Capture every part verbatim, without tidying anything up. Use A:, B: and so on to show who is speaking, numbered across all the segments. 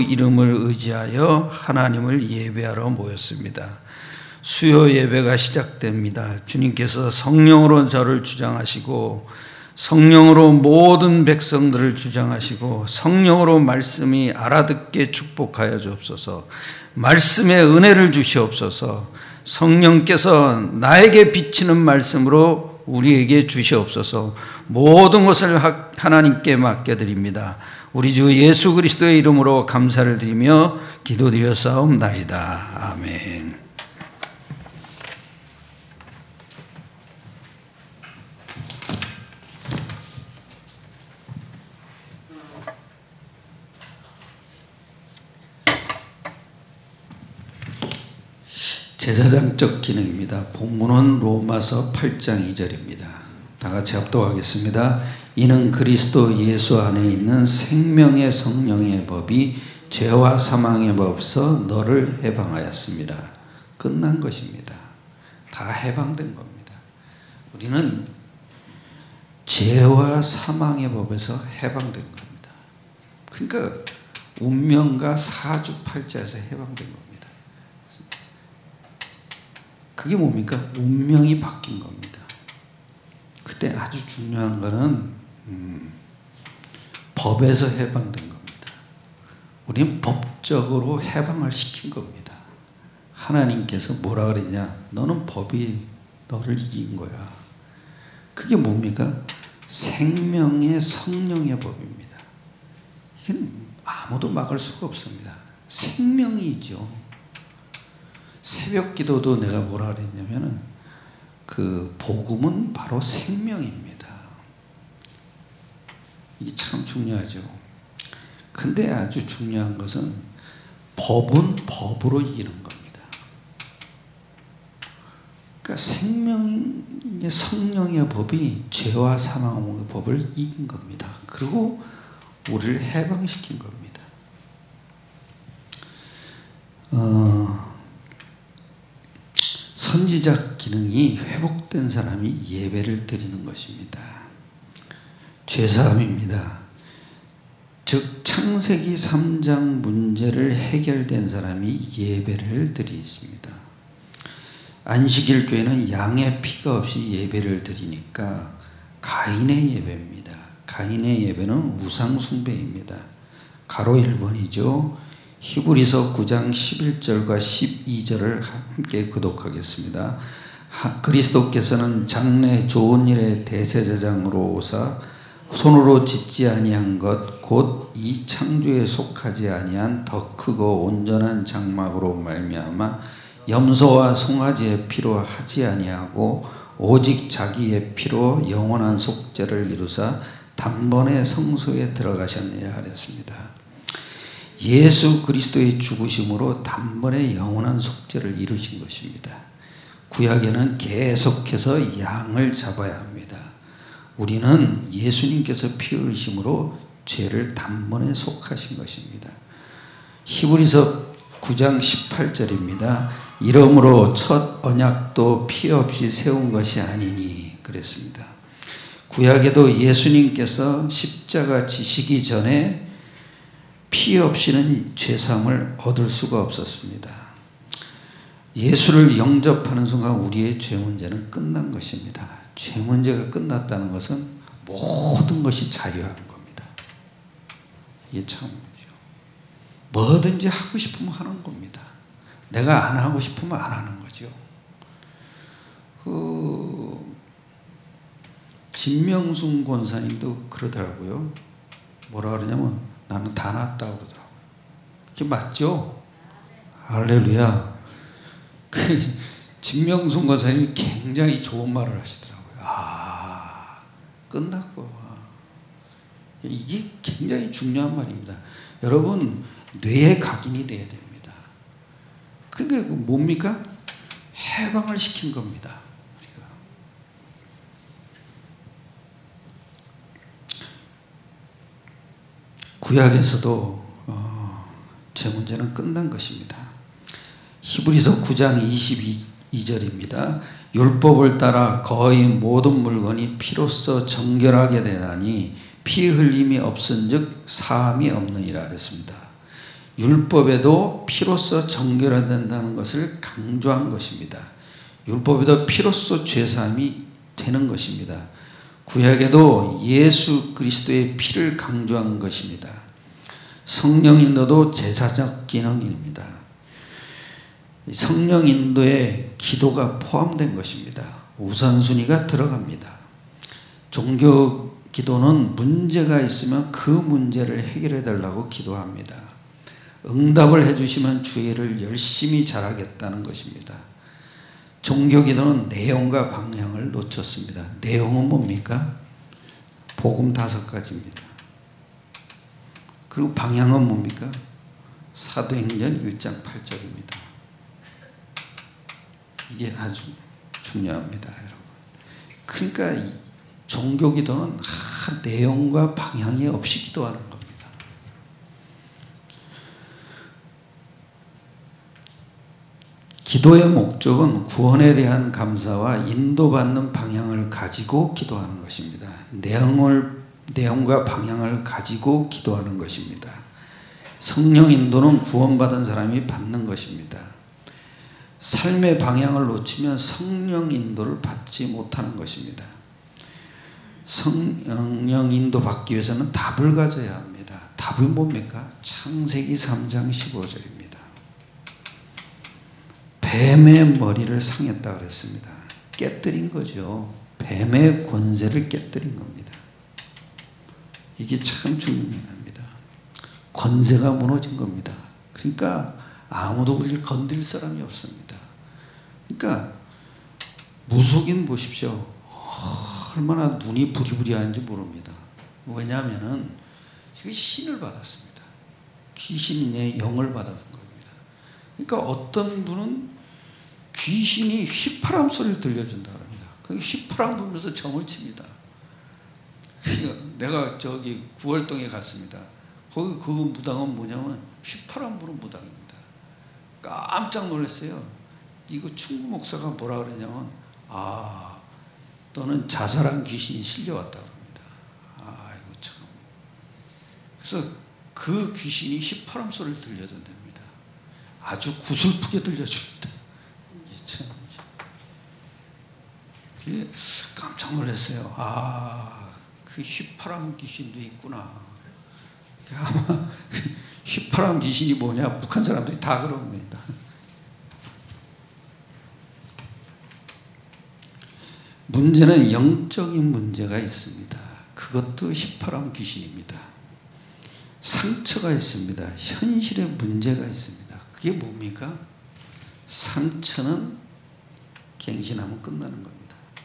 A: 이름을 의지하여 하나님을 예배하러 모였습니다. 수요 예배가 시작됩니다. 주님께서 성령으로 저를 주장하시고 성령으로 모든 백성들을 주장하시고 성령으로 말씀이 알아듣게 축복하여 주옵소서. 말씀의 은혜를 주시옵소서. 성령께서 나에게 비치는 말씀으로 우리에게 주시옵소서. 모든 것을 하나님께 맡겨드립니다. 우리 주 예수 그리스도의 이름으로 감사를 드리며 기도드렸사옵나이다. 아멘. 제사장적 기능입니다. 본문은 로마서 팔 장 이 절입니다. 다 같이 합독하겠습니다. 이는 그리스도 예수 안에 있는 생명의 성령의 법이 죄와 사망의 법에서 너를 해방하였습니다. 끝난 것입니다. 다 해방된 겁니다. 우리는 죄와 사망의 법에서 해방된 겁니다. 그러니까 운명과 사주팔자에서 해방된 겁니다. 그게 뭡니까? 운명이 바뀐 겁니다. 그때 아주 중요한 거는 음, 법에서 해방된 겁니다. 우리는 법적으로 해방을 시킨 겁니다. 하나님께서 뭐라 그랬냐? 너는 법이 너를 이긴 거야. 그게 뭡니까? 생명의 성령의 법입니다. 이건 아무도 막을 수가 없습니다. 생명이죠. 새벽 기도도 내가 뭐라 그랬냐면은 그 복음은 바로 생명입니다. 이게 참 중요하죠. 근데 아주 중요한 것은 법은 법으로 이기는 겁니다. 그러니까 생명의 성령의 법이 죄와 사망의 법을 이긴 겁니다. 그리고 우리를 해방시킨 겁니다. 어, 선지자 기능이 회복된 사람이 예배를 드리는 것입니다. 죄사함입니다. 즉 창세기 삼 장 문제를 해결된 사람이 예배를 드리십니다. 안식일 교회는 양의 피가 없이 예배를 드리니까 가인의 예배입니다. 가인의 예배는 우상 숭배입니다. 가로 일 번이죠. 히브리서 구 장 십일 절과 십이 절을 함께 교독하겠습니다. 그리스도께서는 장래 좋은 일의 대제사장으로 오사 손으로 짓지 아니한 것 곧 이 창조에 속하지 아니한 더 크고 온전한 장막으로 말미암아 염소와 송아지의 피로 하지 아니하고 오직 자기의 피로 영원한 속죄를 이루사 단번에 성소에 들어가셨느니라 하였습니다. 예수 그리스도의 죽으심으로 단번에 영원한 속죄를 이루신 것입니다. 구약에는 계속해서 양을 잡아야 합니다. 우리는 예수님께서 피 흘리심으로 죄를 단번에 속하신 것입니다. 히브리서 구 장 십팔 절입니다. 이러므로 첫 언약도 피 없이 세운 것이 아니니 그랬습니다. 구약에도 예수님께서 십자가 지시기 전에 피 없이는 죄사함을 얻을 수가 없었습니다. 예수를 영접하는 순간 우리의 죄 문제는 끝난 것입니다. 죄 문제가 끝났다는 것은 모든 것이 자유한 겁니다. 이게 참이죠. 뭐든지 하고 싶으면 하는 겁니다. 내가 안 하고 싶으면 안 하는 거죠. 그 진명순 권사님도 그러더라고요. 뭐라 그러냐면 나는 다 낫다고 그러더라고요. 그게 맞죠? 할렐루야. 그 진명순 권사님이 굉장히 좋은 말을 하시더라고요. 아, 끝났고. 이게 굉장히 중요한 말입니다. 여러분, 뇌에 각인이 돼야 됩니다. 그게 뭡니까? 해방을 시킨 겁니다. 우리가. 구약에서도 어, 제 문제는 끝난 것입니다. 히브리서 구 장 이십이 절입니다. 율법을 따라 거의 모든 물건이 피로써 정결하게 되나니 피 흘림이 없은즉 사함이 없느니라 그랬습니다. 율법에도 피로써 정결해야 된다는 것을 강조한 것입니다. 율법에도 피로써 죄사함이 되는 것입니다. 구약에도 예수 그리스도의 피를 강조한 것입니다. 성령 인도도 제사적 기능입니다. 성령 인도에 기도가 포함된 것입니다. 우선순위가 들어갑니다. 종교 기도는 문제가 있으면 그 문제를 해결해 달라고 기도합니다. 응답을 해주시면 주의를 열심히 잘하겠다는 것입니다. 종교 기도는 내용과 방향을 놓쳤습니다. 내용은 뭡니까? 복음 다섯 가지입니다. 그리고 방향은 뭡니까? 사도행전 일 장 팔 절입니다. 이게 아주 중요합니다, 여러분. 그러니까 이 종교 기도는 아, 내용과 방향이 없이 기도하는 겁니다. 기도의 목적은 구원에 대한 감사와 인도받는 방향을 가지고 기도하는 것입니다. 내용을, 내용과 방향을 가지고 기도하는 것입니다. 성령 인도는 구원받은 사람이 받는 것입니다. 삶의 방향을 놓치면 성령 인도를 받지 못하는 것입니다. 성령 인도 받기 위해서는 답을 가져야 합니다. 답이 뭡니까? 창세기 삼 장 십오 절입니다. 뱀의 머리를 상했다 그랬습니다. 깨뜨린 거죠. 뱀의 권세를 깨뜨린 겁니다. 이게 참 중요합니다. 권세가 무너진 겁니다. 그러니까 아무도 우리를 건드릴 사람이 없습니다. 그러니까 무속인 보십시오. 얼마나 눈이 부리부리한지 모릅니다. 왜냐하면은 신을 받았습니다. 귀신의 영을 받았던 겁니다. 그러니까 어떤 분은 귀신이 휘파람 소리를 들려준다 합니다. 그 휘파람 불면서 점을 칩니다. 내가 저기 구월동에 갔습니다. 거기 그 무당은 뭐냐면 휘파람 부는 무당입니다. 깜짝 놀랐어요. 이거 충구 목사가 뭐라 그러냐면 아 너는 자살한 귀신이 실려왔다 그럽니다. 아 이거 참. 그래서 그 귀신이 휘파람 소리를 들려준답니다. 아주 구슬프게 들려줍니다. 이게 참 깜짝 놀랐어요. 아 그 휘파람 귀신도 있구나. 아마 휘파람 귀신이 뭐냐 북한 사람들이 다 그럽니다. 문제는 영적인 문제가 있습니다. 그것도 휘파람 귀신입니다. 상처가 있습니다. 현실의 문제가 있습니다. 그게 뭡니까? 상처는 갱신하면 끝나는 겁니다.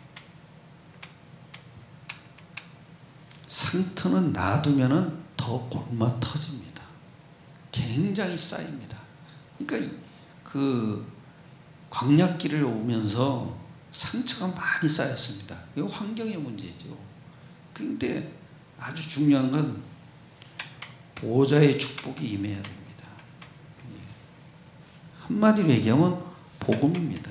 A: 상처는 놔두면 더 골마 터집니다. 굉장히 쌓입니다. 그러니까 그 광야길을 오면서 상처가 많이 쌓였습니다. 이거 환경의 문제죠. 그런데 아주 중요한 건 보호자의 축복이 임해야 됩니다. 한마디로 얘기하면 복음입니다.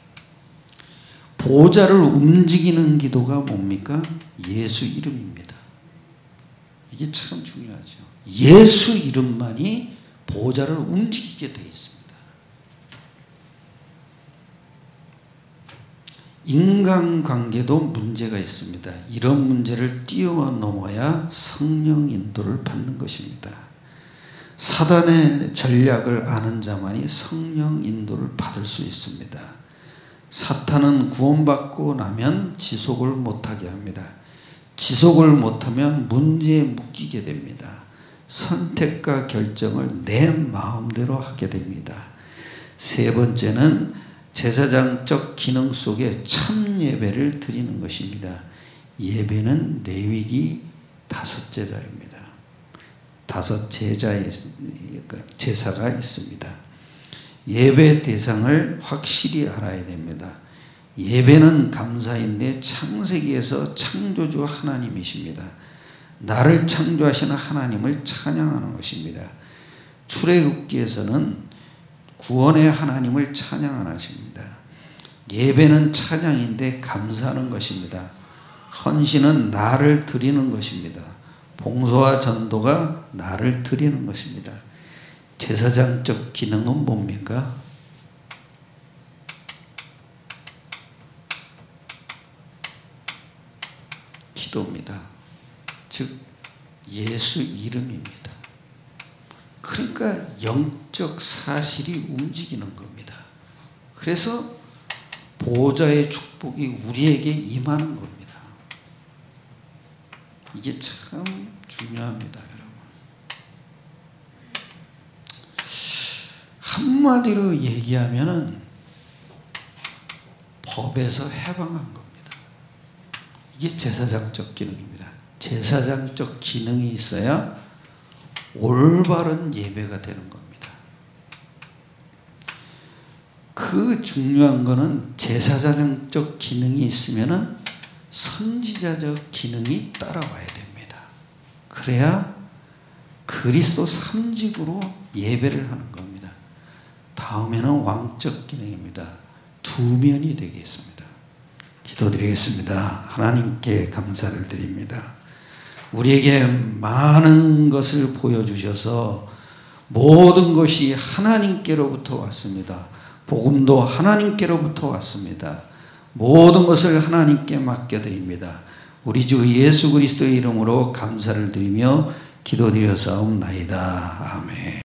A: 보호자를 움직이는 기도가 뭡니까? 예수 이름입니다. 이게 참 중요하죠. 예수 이름만이 보호자를 움직이게 되어 있습니다. 인간관계도 문제가 있습니다. 이런 문제를 뛰어넘어야 성령 인도를 받는 것입니다. 사단의 전략을 아는 자만이 성령 인도를 받을 수 있습니다. 사탄은 구원받고 나면 지속을 못하게 합니다. 지속을 못하면 문제에 묶이게 됩니다. 선택과 결정을 내 마음대로 하게 됩니다. 세 번째는 제사장적 기능 속에 참 예배를 드리는 것입니다. 예배는 레위기 다섯 제자입니다. 다섯 제자의 제사가 있습니다. 예배 대상을 확실히 알아야 됩니다. 예배는 감사인데 창세기에서 창조주 하나님이십니다. 나를 창조하시는 하나님을 찬양하는 것입니다. 출애굽기에서는 구원의 하나님을 찬양하십니다. 예배는 찬양인데 감사하는 것입니다. 헌신은 나를 드리는 것입니다. 봉소와 전도가 나를 드리는 것입니다. 제사장적 기능은 뭡니까? 기도입니다. 즉 예수 이름입니다. 그러니까 영적 사실이 움직이는 겁니다. 그래서 보호자의 축복이 우리에게 임하는 겁니다. 이게 참 중요합니다, 여러분. 한마디로 얘기하면은 법에서 해방한 겁니다. 이게 제사장적 기능입니다. 제사장적 기능이 있어야 올바른 예배가 되는 겁니다. 그 중요한 거는 제사장적 기능이 있으면은 선지자적 기능이 따라와야 됩니다. 그래야 그리스도 삼직으로 예배를 하는 겁니다. 다음에는 왕적 기능입니다. 두 면이 되겠습니다. 기도드리겠습니다. 하나님께 감사를 드립니다. 우리에게 많은 것을 보여주셔서 모든 것이 하나님께로부터 왔습니다. 복음도 하나님께로부터 왔습니다. 모든 것을 하나님께 맡겨드립니다. 우리 주 예수 그리스도의 이름으로 감사를 드리며 기도드려사옵나이다. 아멘.